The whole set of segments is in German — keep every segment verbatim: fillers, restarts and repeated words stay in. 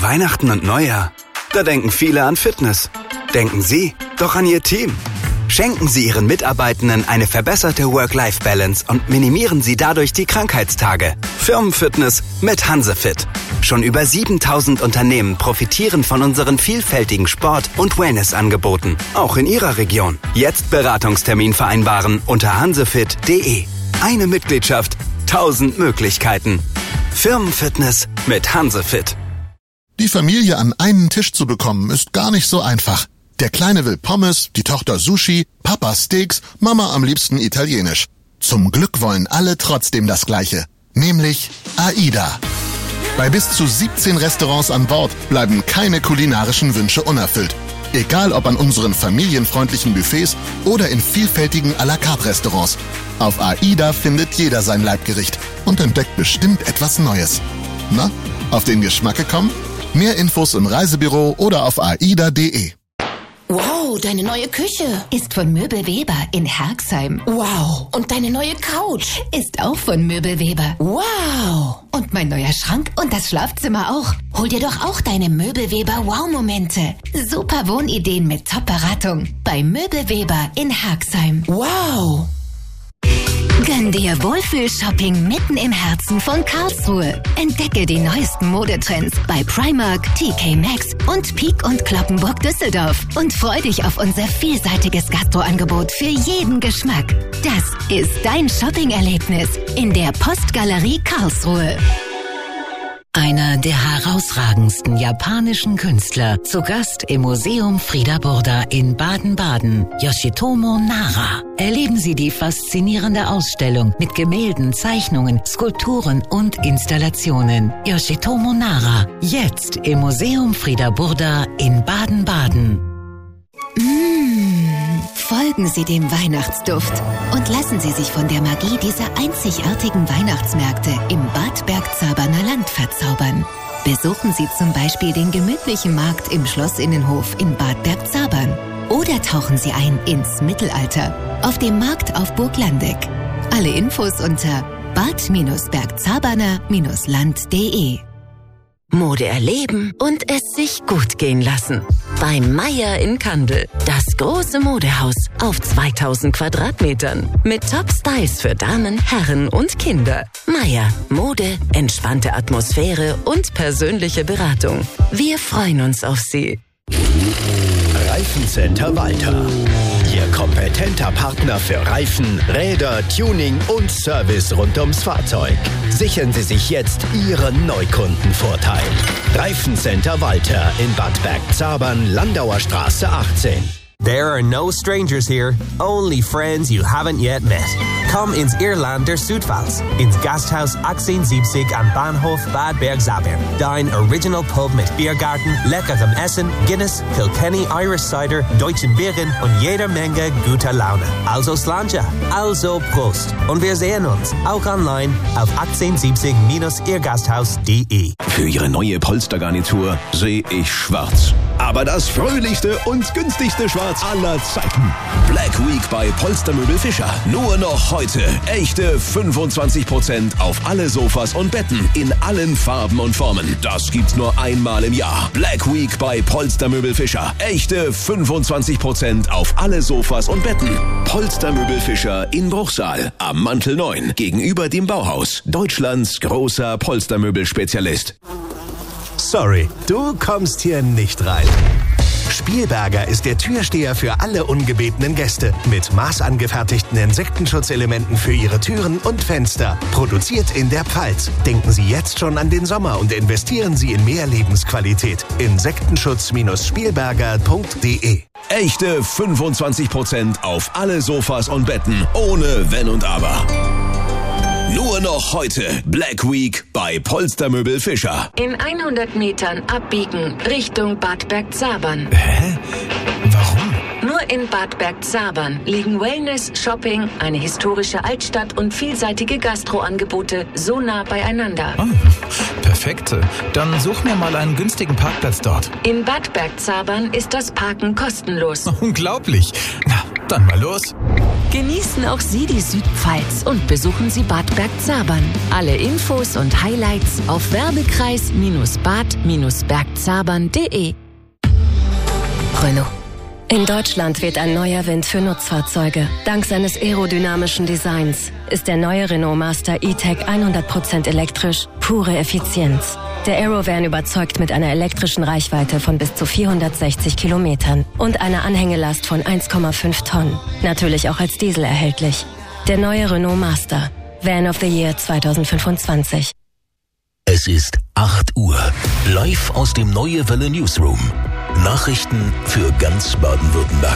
Weihnachten und Neujahr, da denken viele an Fitness. Denken Sie doch an Ihr Team. Schenken Sie Ihren Mitarbeitenden eine verbesserte Work-Life-Balance und minimieren Sie dadurch die Krankheitstage. Firmenfitness mit Hansefit. Schon über siebentausend Unternehmen profitieren von unseren vielfältigen Sport- und Wellness-Angeboten. Auch in Ihrer Region. Jetzt Beratungstermin vereinbaren unter hansefit punkt de. Eine Mitgliedschaft, tausend Möglichkeiten. Firmenfitness mit Hansefit. Die Familie an einen Tisch zu bekommen, ist gar nicht so einfach. Der Kleine will Pommes, die Tochter Sushi, Papa Steaks, Mama am liebsten Italienisch. Zum Glück wollen alle trotzdem das Gleiche, nämlich AIDA. Bei bis zu siebzehn Restaurants an Bord bleiben keine kulinarischen Wünsche unerfüllt. Egal ob an unseren familienfreundlichen Buffets oder in vielfältigen à la carte Restaurants. Auf AIDA findet jeder sein Leibgericht und entdeckt bestimmt etwas Neues. Na, auf den Geschmack gekommen? Mehr Infos im Reisebüro oder auf aida punkt de. Wow, deine neue Küche Ist von Möbelweber in Herxheim. Wow, und deine neue Couch Ist auch von Möbelweber. Wow. Und mein neuer Schrank und das Schlafzimmer auch. Hol dir doch auch deine Möbelweber Wow-Momente. Super Wohnideen mit Top-Beratung. Bei Möbelweber in Herxheim. Wow. Gönn dir Wohlfühl-Shopping mitten im Herzen von Karlsruhe. Entdecke die neuesten Modetrends bei Primark, T K Maxx und Peek und Cloppenburg Düsseldorf. Und freu dich auf unser vielseitiges Gastroangebot für jeden Geschmack. Das ist dein Shopping-Erlebnis in der Postgalerie Karlsruhe. Einer der herausragendsten japanischen Künstler, zu Gast im Museum Frieder Burda in Baden-Baden, Yoshitomo Nara. Erleben Sie die faszinierende Ausstellung mit Gemälden, Zeichnungen, Skulpturen und Installationen. Yoshitomo Nara, jetzt im Museum Frieder Burda in Baden-Baden. Mmh, folgen Sie dem Weihnachtsduft und lassen Sie sich von der Magie dieser einzigartigen Weihnachtsmärkte im Bad Bergzaberner Land verzaubern. Besuchen Sie zum Beispiel den gemütlichen Markt im Schlossinnenhof in Bad Bergzabern oder tauchen Sie ein ins Mittelalter auf dem Markt auf Burg Landeck. Alle Infos unter bad bergzaberner land punkt de. Mode erleben und es sich gut gehen lassen. Bei Meier in Kandel. Das große Modehaus auf zweitausend Quadratmetern. Mit Top-Styles für Damen, Herren und Kinder. Meier. Mode, entspannte Atmosphäre und persönliche Beratung. Wir freuen uns auf Sie. Reifencenter Walter. Ihr kompetenter Partner für Reifen, Räder, Tuning und Service rund ums Fahrzeug. Sichern Sie sich jetzt Ihren Neukundenvorteil. Reifencenter Walter in Bad Bergzabern, Landauer Straße achtzehn. There are no strangers here, only friends you haven't yet met. Komm ins Irlander Südpfalz, ins Gasthaus achtzehnhundertsiebzig am Bahnhof Bad Bergzabern. Dein Original Pub mit Biergarten, leckerem Essen, Guinness, Kilkenny Irish Cider, deutschen Bieren und jeder Menge guter Laune. Also Slanja, also Prost. Und wir sehen uns auch online auf achtzehnhundertsiebzig ihr gasthaus punkt de. Für Ihre neue Polstergarnitur sehe ich schwarz. Aber das fröhlichste und günstigste Schwarz aller Zeiten. Black Week bei Polstermöbel Fischer. Nur noch heute. Echte fünfundzwanzig Prozent auf alle Sofas und Betten in allen Farben und Formen. Das gibt's nur einmal im Jahr. Black Week bei Polstermöbel Fischer. Echte fünfundzwanzig Prozent auf alle Sofas und Betten. Polstermöbel Fischer in Bruchsal am Mantel neun gegenüber dem Bauhaus. Deutschlands großer Polstermöbelspezialist. Sorry, du kommst hier nicht rein. Spielberger ist der Türsteher für alle ungebetenen Gäste. Mit maßangefertigten Insektenschutzelementen für Ihre Türen und Fenster. Produziert in der Pfalz. Denken Sie jetzt schon an den Sommer und investieren Sie in mehr Lebensqualität. Insektenschutz Spielberger punkt de. Echte fünfundzwanzig Prozent auf alle Sofas und Betten. Ohne Wenn und Aber. Nur noch heute Black Week bei Polstermöbel Fischer. In hundert Metern abbiegen Richtung Bad Bergzabern. Hä? Warum? Nur in Bad Bergzabern liegen Wellness, Shopping, eine historische Altstadt und vielseitige Gastroangebote so nah beieinander. Oh, perfekt. Dann such mir mal einen günstigen Parkplatz dort. In Bad Bergzabern ist das Parken kostenlos. Unglaublich. Na, dann mal los. Genießen auch Sie die Südpfalz und besuchen Sie Bad Bergzabern. Alle Infos und Highlights auf werbekreis Bad Bergzabern punkt de. Renault. In Deutschland weht ein neuer Wind für Nutzfahrzeuge. Dank seines aerodynamischen Designs ist der neue Renault Master E-Tech hundert Prozent elektrisch, pure Effizienz. Der Aerovan überzeugt mit einer elektrischen Reichweite von bis zu vierhundertsechzig Kilometern und einer Anhängelast von eins Komma fünf Tonnen. Natürlich auch als Diesel erhältlich. Der neue Renault Master. Van of the Year zwanzig fünfundzwanzig. Es ist acht Uhr. Live aus dem Neue Welle Newsroom. Nachrichten für ganz Baden-Württemberg.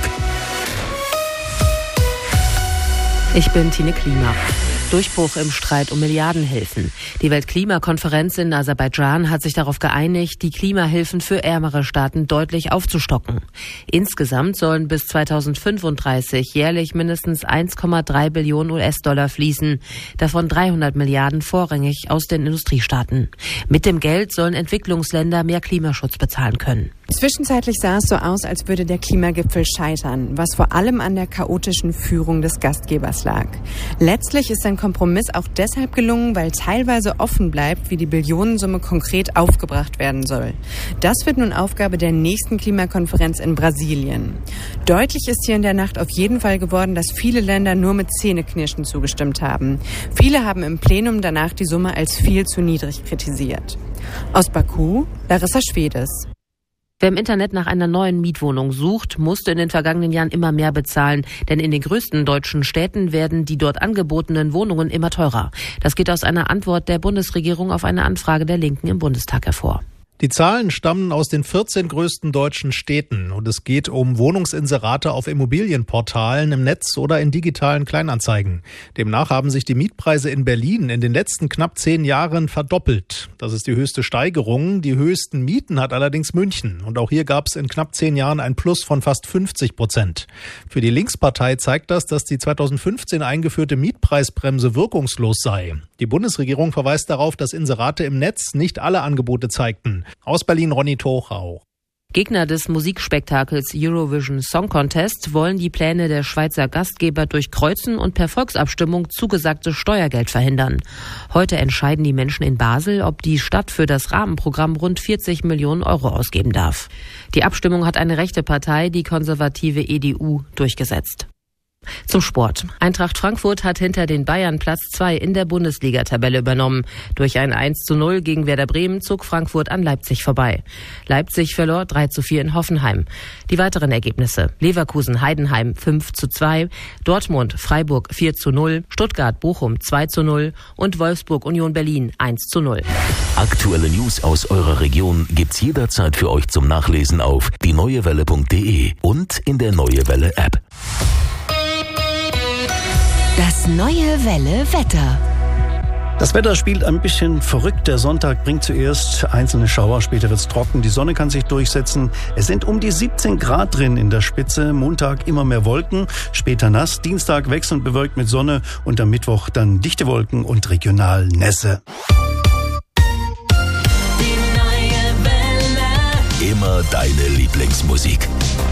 Ich bin Tine Klima. Durchbruch im Streit um Milliardenhilfen. Die Weltklimakonferenz in Aserbaidschan hat sich darauf geeinigt, die Klimahilfen für ärmere Staaten deutlich aufzustocken. Insgesamt sollen bis zweitausendfünfunddreißig jährlich mindestens eins Komma drei Billionen U S-Dollar fließen, davon dreihundert Milliarden vorrangig aus den Industriestaaten. Mit dem Geld sollen Entwicklungsländer mehr Klimaschutz bezahlen können. Zwischenzeitlich sah es so aus, als würde der Klimagipfel scheitern, was vor allem an der chaotischen Führung des Gastgebers lag. Letztlich ist ein Kompromiss auch deshalb gelungen, weil teilweise offen bleibt, wie die Billionensumme konkret aufgebracht werden soll. Das wird nun Aufgabe der nächsten Klimakonferenz in Brasilien. Deutlich ist hier in der Nacht auf jeden Fall geworden, dass viele Länder nur mit Zähneknirschen zugestimmt haben. Viele haben im Plenum danach die Summe als viel zu niedrig kritisiert. Aus Baku, Larissa Schwedes. Wer im Internet nach einer neuen Mietwohnung sucht, musste in den vergangenen Jahren immer mehr bezahlen. Denn in den größten deutschen Städten werden die dort angebotenen Wohnungen immer teurer. Das geht aus einer Antwort der Bundesregierung auf eine Anfrage der Linken im Bundestag hervor. Die Zahlen stammen aus den vierzehn größten deutschen Städten und es geht um Wohnungsinserate auf Immobilienportalen im Netz oder in digitalen Kleinanzeigen. Demnach haben sich die Mietpreise in Berlin in den letzten knapp zehn Jahren verdoppelt. Das ist die höchste Steigerung. Die höchsten Mieten hat allerdings München und auch hier gab es in knapp zehn Jahren ein Plus von fast fünfzig Prozent. Für die Linkspartei zeigt das, dass die zweitausendfünfzehn eingeführte Mietpreisbremse wirkungslos sei. Die Bundesregierung verweist darauf, dass Inserate im Netz nicht alle Angebote zeigten. Aus Berlin Ronny Tochau. Gegner des Musikspektakels Eurovision Song Contest wollen die Pläne der Schweizer Gastgeber durchkreuzen und per Volksabstimmung zugesagtes Steuergeld verhindern. Heute entscheiden die Menschen in Basel, ob die Stadt für das Rahmenprogramm rund vierzig Millionen Euro ausgeben darf. Die Abstimmung hat eine rechte Partei, die konservative E D U, durchgesetzt. Zum Sport. Eintracht Frankfurt hat hinter den Bayern Platz zwei in der Bundesliga-Tabelle übernommen. Durch ein eins zu null gegen Werder Bremen zog Frankfurt an Leipzig vorbei. Leipzig verlor drei zu vier in Hoffenheim. Die weiteren Ergebnisse: Leverkusen-Heidenheim fünf zu zwei, Dortmund-Freiburg vier zu null, Stuttgart-Bochum zwei zu null und Wolfsburg-Union Berlin eins zu null. Aktuelle News aus eurer Region gibt's jederzeit für euch zum Nachlesen auf die neue welle punkt de und in der Neue Welle App. Das Neue Welle Wetter. Das Wetter spielt ein bisschen verrückt. Der Sonntag bringt zuerst einzelne Schauer, später wird's trocken. Die Sonne kann sich durchsetzen. Es sind um die siebzehn Grad drin in der Spitze. Montag immer mehr Wolken, später nass. Dienstag wechselnd bewölkt mit Sonne und am Mittwoch dann dichte Wolken und regional Nässe. Die Neue Welle. Immer deine Lieblingsmusik.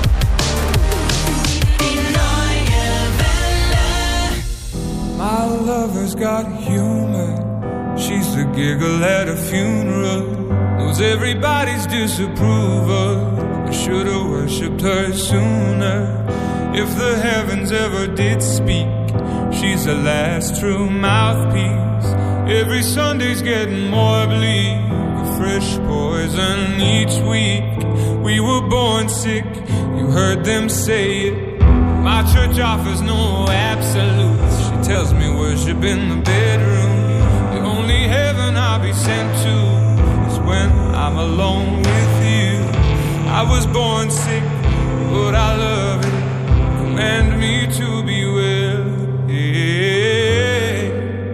My lover's got humor. She's the giggle at a funeral. Knows everybody's disapproval. I should've worshipped her sooner. If the heavens ever did speak, she's the last true mouthpiece. Every Sunday's getting more bleak. A fresh poison each week. We were born sick, you heard them say it. My church offers no absolutes. She tells me worship in the bedroom. The only heaven I'll be sent to is when I'm alone with you. I was born sick, but I love it. Command me to be well. Yeah.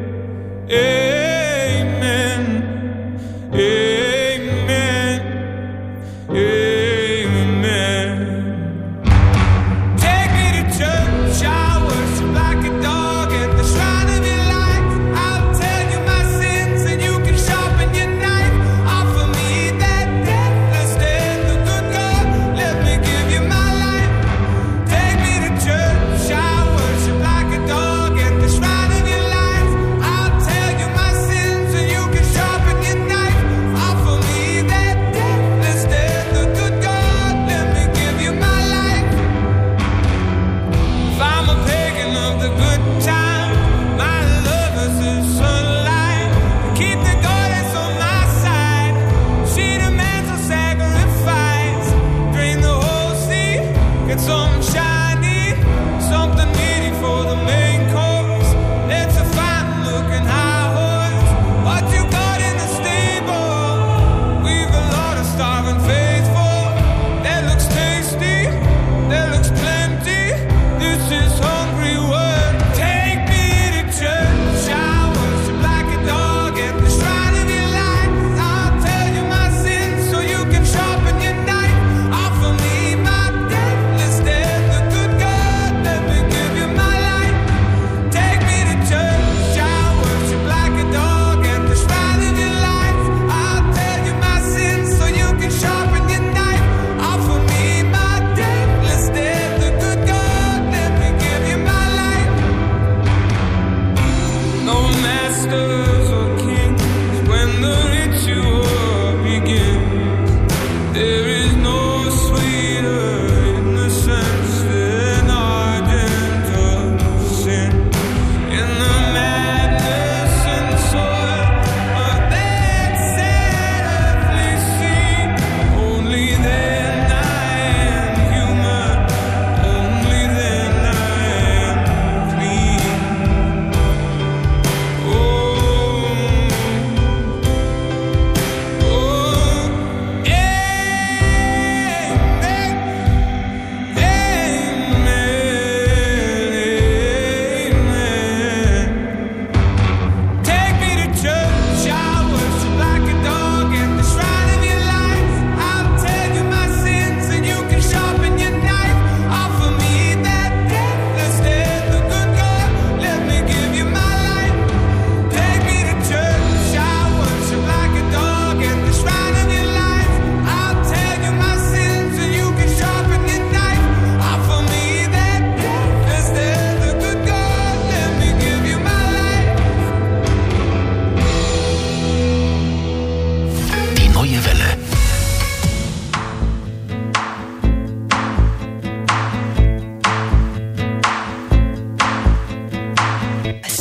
Amen. Amen. Amen. Shower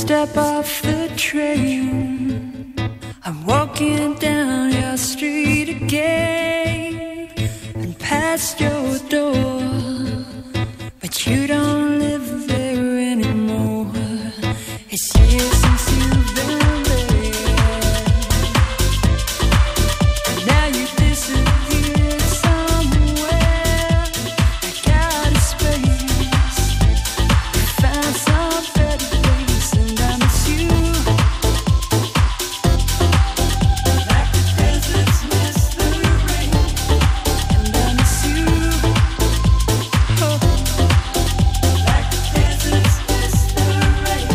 step off the train, I'm walking down your street again and past your door, but you don't live there anymore. It's years since you've been there, and now you disappeared somewhere. I got a space, found some better place, and I miss you like the deserts miss the rain, and I miss you, oh, like the deserts miss the rain.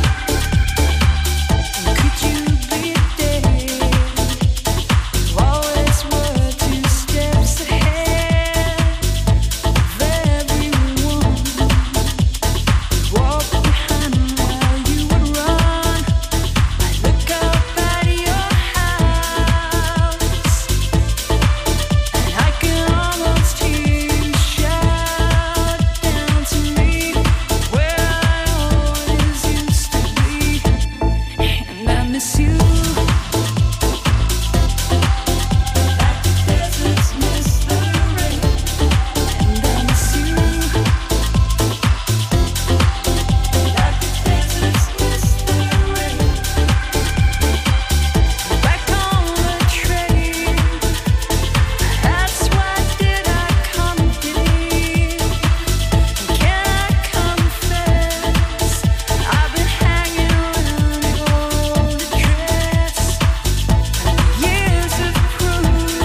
And could you be there? You always were two steps ahead of everyone. Walk behind while you would run. I look up at your house, and I can almost hear you shout down to me where I always used to be, and I miss you like the deserts miss the rain, and I miss you like the deserts miss the rain. Back on the train, that's why did I come here? Can I confess, I've been hanging around your old address. Years have proved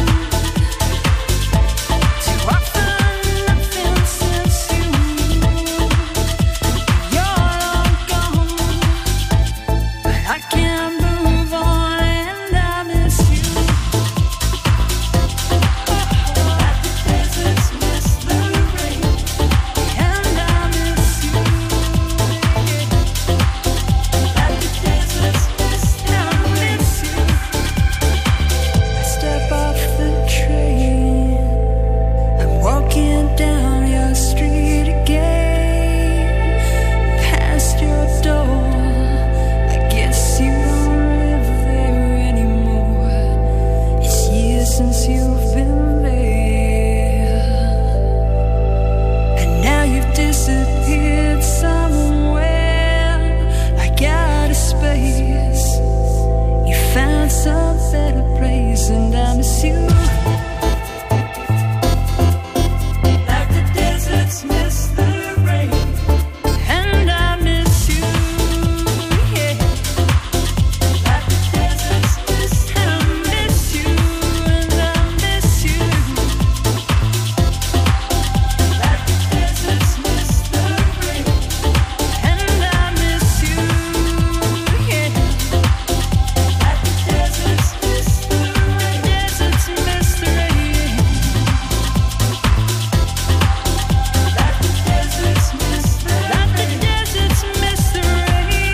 too often nothing since you moved. You're long gone, but I can't move on, and I miss you. Like the deserts miss the rain, and I miss you. Like the deserts miss, and I miss you. I step off the train, I'm walking down your street again, past your door. I guess you don't live there anymore. It's years since you've been there, and now you've disappeared somewhere. I got a space, you found some better place, and I miss you like the deserts miss the rain, and I miss you, yeah, like the deserts miss, and I miss you, and I miss you like the deserts miss the rain, and I miss you, yeah, like the deserts miss the rain, deserts miss the rain, like the deserts miss the rain, like the deserts miss the rain,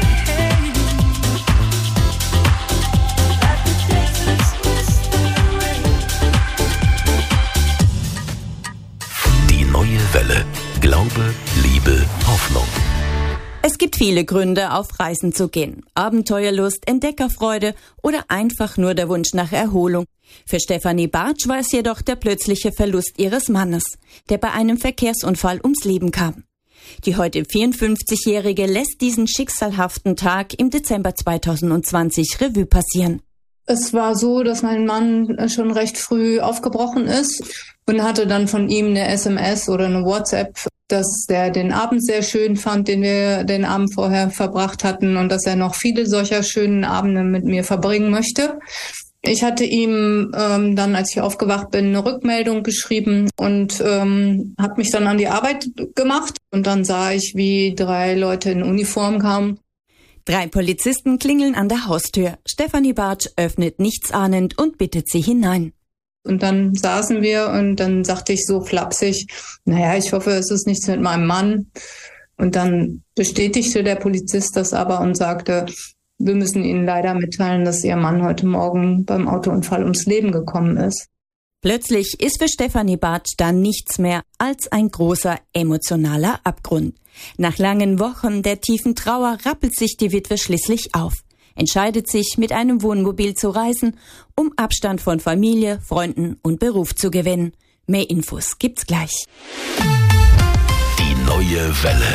like the deserts miss the rain. Die neue Welle. Glaube, Liebe, Hoffnung. Es gibt viele Gründe, auf Reisen zu gehen. Abenteuerlust, Entdeckerfreude oder einfach nur der Wunsch nach Erholung. Für Stefanie Bartsch war es jedoch der plötzliche Verlust ihres Mannes, der bei einem Verkehrsunfall ums Leben kam. Die heute vierundfünfzigjährige lässt diesen schicksalhaften Tag im Dezember zweitausendzwanzig Revue passieren. Es war so, dass mein Mann schon recht früh aufgebrochen ist und hatte dann von ihm eine S M S oder eine WhatsApp, dass er den Abend sehr schön fand, den wir den Abend vorher verbracht hatten, und dass er noch viele solcher schönen Abende mit mir verbringen möchte. Ich hatte ihm ähm, dann, als ich aufgewacht bin, eine Rückmeldung geschrieben und ähm, habe mich dann an die Arbeit gemacht. Und dann sah ich, wie drei Leute in Uniform kamen. Drei Polizisten klingeln an der Haustür. Stefanie Bartsch öffnet nichtsahnend und bittet sie hinein. Und dann saßen wir und dann sagte ich so flapsig, naja, ich hoffe, es ist nichts mit meinem Mann. Und dann bestätigte der Polizist das aber und sagte, wir müssen Ihnen leider mitteilen, dass Ihr Mann heute Morgen beim Autounfall ums Leben gekommen ist. Plötzlich ist für Stefanie Bartsch dann nichts mehr als ein großer emotionaler Abgrund. Nach langen Wochen der tiefen Trauer rappelt sich die Witwe schließlich auf, entscheidet sich, mit einem Wohnmobil zu reisen, um Abstand von Familie, Freunden und Beruf zu gewinnen. Mehr Infos gibt's gleich. Die neue Welle.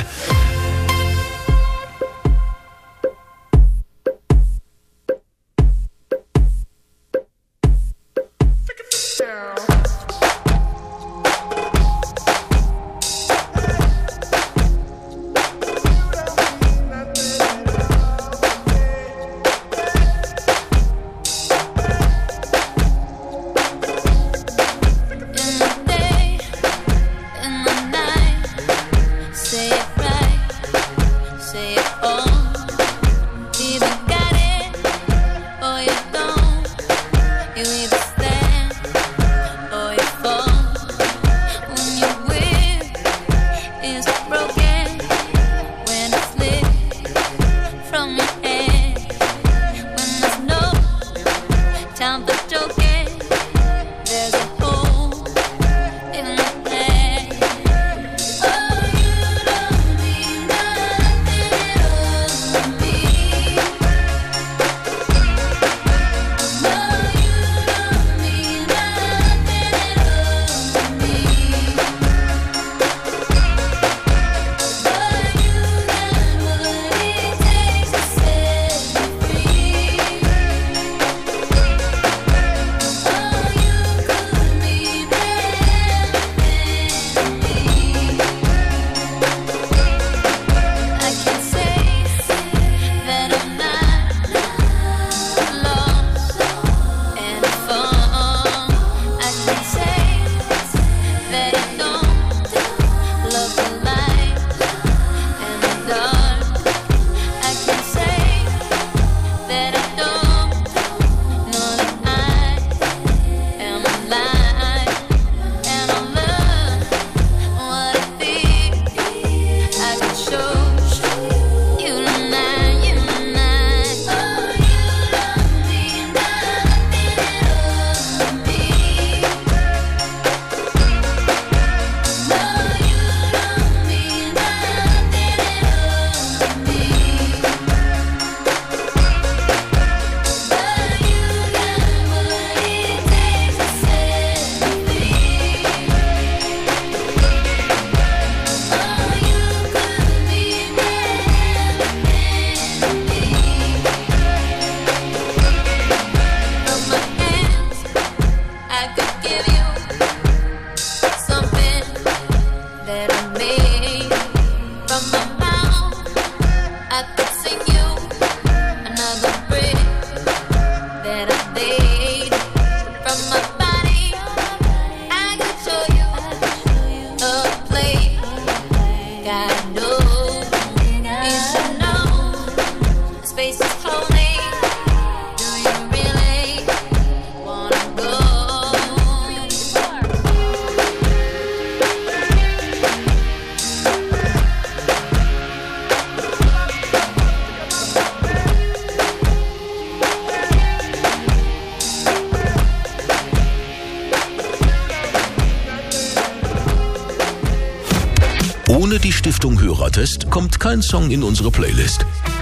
Ohne die Stiftung Hörertest kommt kein Song in unsere Playlist.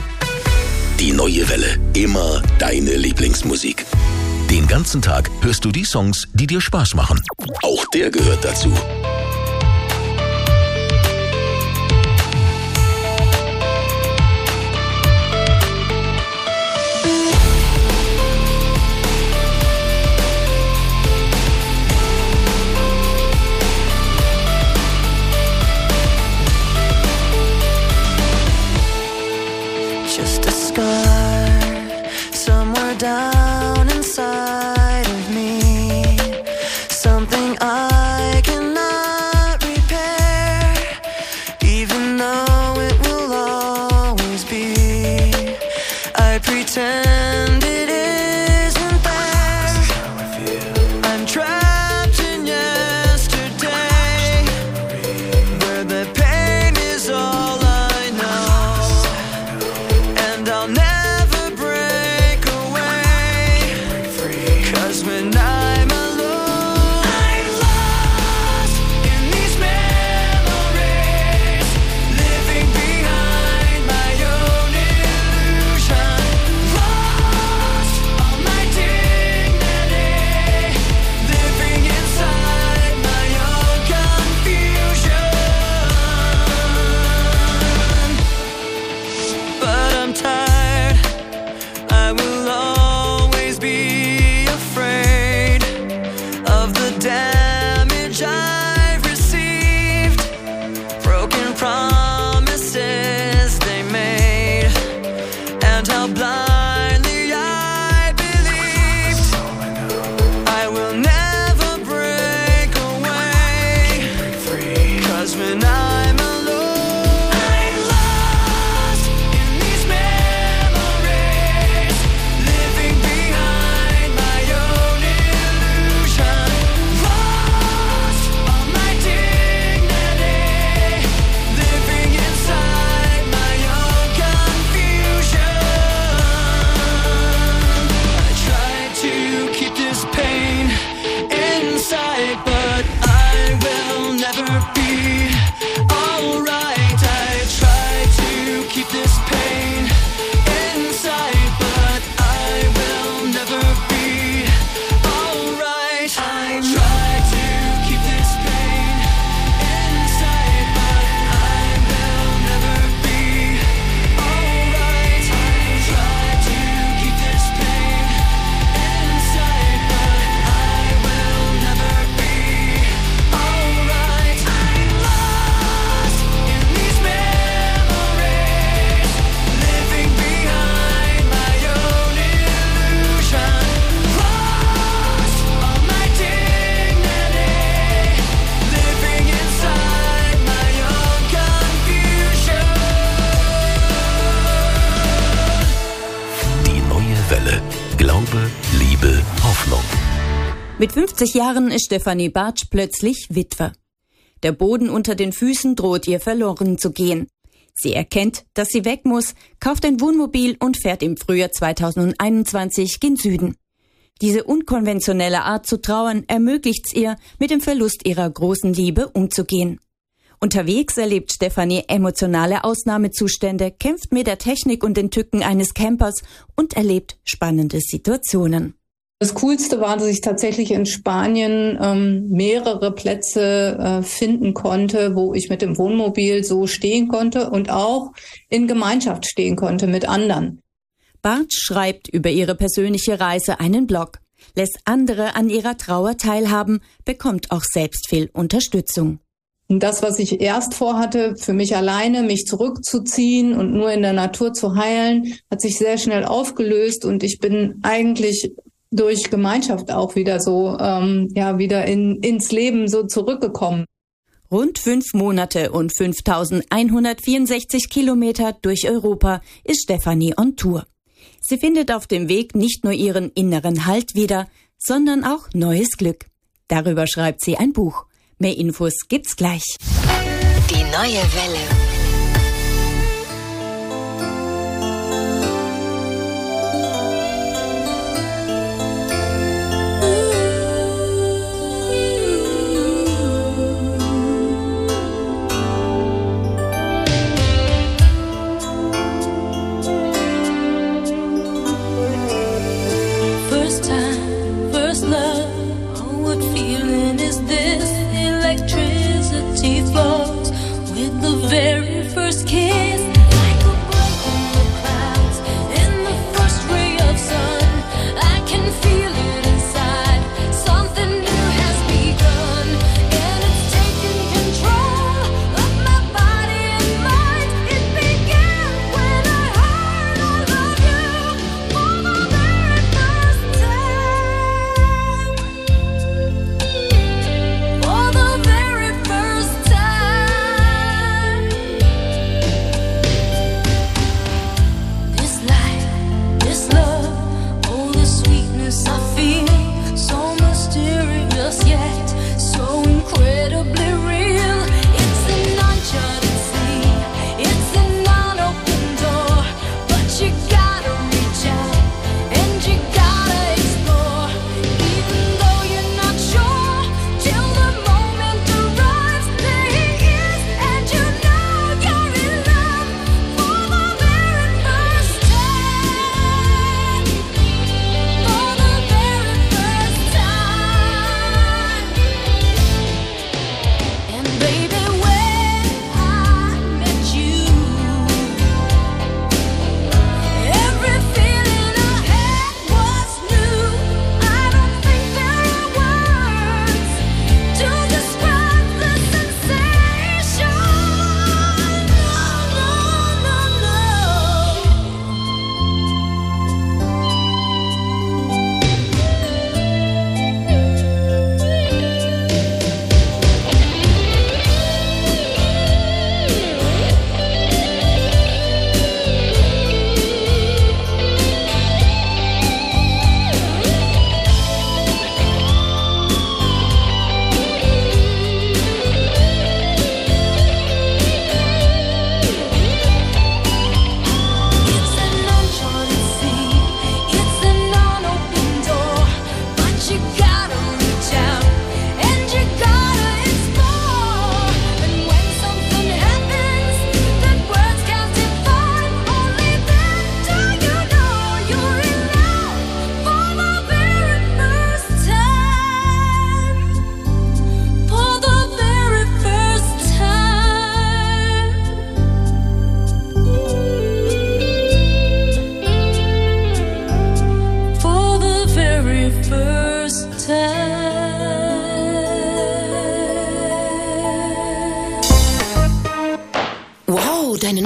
Die neue Welle. Immer deine Lieblingsmusik. Den ganzen Tag hörst du die Songs, die dir Spaß machen. Auch der gehört dazu. Down inside of me, something I cannot repair, even though it will always be. I pretend it isn't there. I'm trapped in yesterday, where the pain is all I know, and I'll never when I'm alone and how blindly I believed. I will never break away, 'cause when I'm alone, I'm lost in these memories, living behind my own illusion, lost all my dignity, living inside my own confusion. I try to keep this pain inside, but I will never be alright. I try to keep this pain inside, but I will never be alright. I try to keep this pain inside, but I will never be alright. I try to keep this pain inside, but I will never be alright. I'm lost in these memories, living behind my own illusion, lost all my dignity, living inside my own confusion. Die neue Welle. Glaube, Liebe, Hoffnung. Mit fünfzig Jahren ist Stefanie Bartsch plötzlich Witwe. Der Boden unter den Füßen droht ihr verloren zu gehen. Sie erkennt, dass sie weg muss, kauft ein Wohnmobil und fährt im Frühjahr zweitausendeinundzwanzig gen Süden. Diese unkonventionelle Art zu trauern ermöglicht's ihr, mit dem Verlust ihrer großen Liebe umzugehen. Unterwegs erlebt Stefanie emotionale Ausnahmezustände, kämpft mit der Technik und den Tücken eines Campers und erlebt spannende Situationen. Das Coolste war, dass ich tatsächlich in Spanien ähm, mehrere Plätze äh, finden konnte, wo ich mit dem Wohnmobil so stehen konnte und auch in Gemeinschaft stehen konnte mit anderen. Bartsch schreibt über ihre persönliche Reise einen Blog, lässt andere an ihrer Trauer teilhaben, bekommt auch selbst viel Unterstützung. Und das, was ich erst vorhatte, für mich alleine, mich zurückzuziehen und nur in der Natur zu heilen, hat sich sehr schnell aufgelöst und ich bin eigentlich durch Gemeinschaft auch wieder so, ähm, ja, wieder in, ins Leben so zurückgekommen. Rund fünf Monate und fünftausendeinhundertvierundsechzig Kilometer durch Europa ist Stefanie on Tour. Sie findet auf dem Weg nicht nur ihren inneren Halt wieder, sondern auch neues Glück. Darüber schreibt sie ein Buch. Mehr Infos gibt's gleich. Die neue Welle. First time, first love, oh what feeling is this? Electricity flows with the very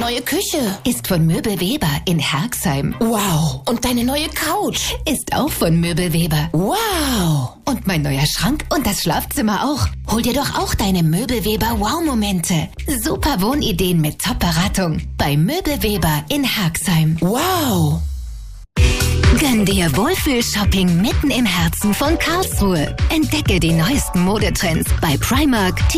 neue Küche ist von Möbelweber in Herxheim. Wow. Und deine neue Couch ist auch von Möbelweber. Wow. Und mein neuer Schrank und das Schlafzimmer auch. Hol dir doch auch deine Möbelweber Wow-Momente. Super Wohnideen mit Top-Beratung bei Möbelweber in Herxheim. Wow. Gönn dir Wohlfühl-Shopping mitten im Herzen von Karlsruhe. Entdecke die neuesten Modetrends bei Primark,